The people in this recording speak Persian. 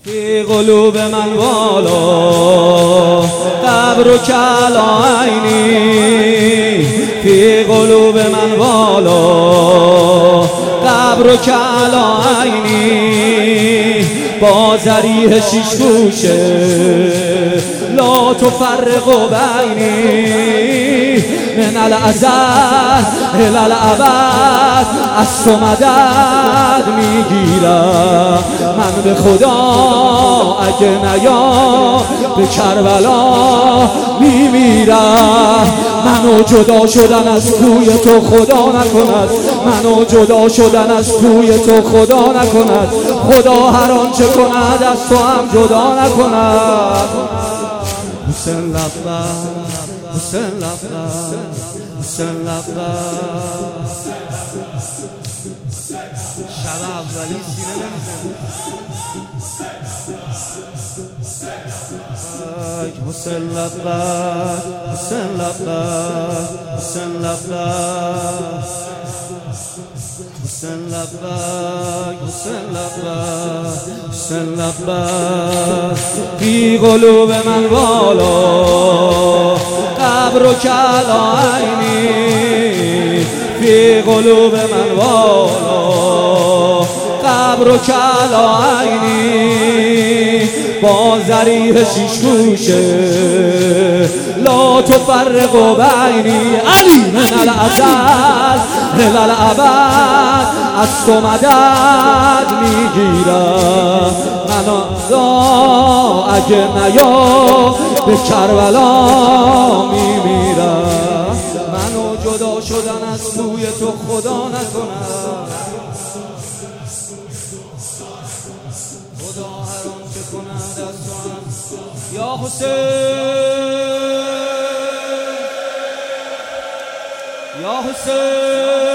فی قلوب من والا قبر و کلا عینی، فی قلوب من والا قبر و کلا عینی، با ذریح شیش گوشه لا تفرق بینی، من الازل الی الابد از تو مدد میگیرم من به خدا، اگه نیا به کربلا میمیرم. منو جدا شدن از کوی تو خدا نکند، منو جدا شدن از کوی تو خدا نکند، خدا هر آنچه کند از تو هم جدا نکند. حسین لبک، حسین لبک، حسین لبک. شب اولی سینه نمیزنی حسین لبک، حسین لبک، حسین لبک، حسین لبک، حسین لبک، حسین لبک. فی قلوب من والا قبر و کلا عینی، فی قلوب من والا قبر و کلا عینی، با ذریح شیش گوشه لا تفرق بینی. علی من الازل الی الابد از تو مدد میگیرم منو اگه نیا به کربلا میمیرم. منو جدا شدن از کوی تو خدا نکنم، خدا هر آنچه کند از تو هم. یا حسین، یا حسین.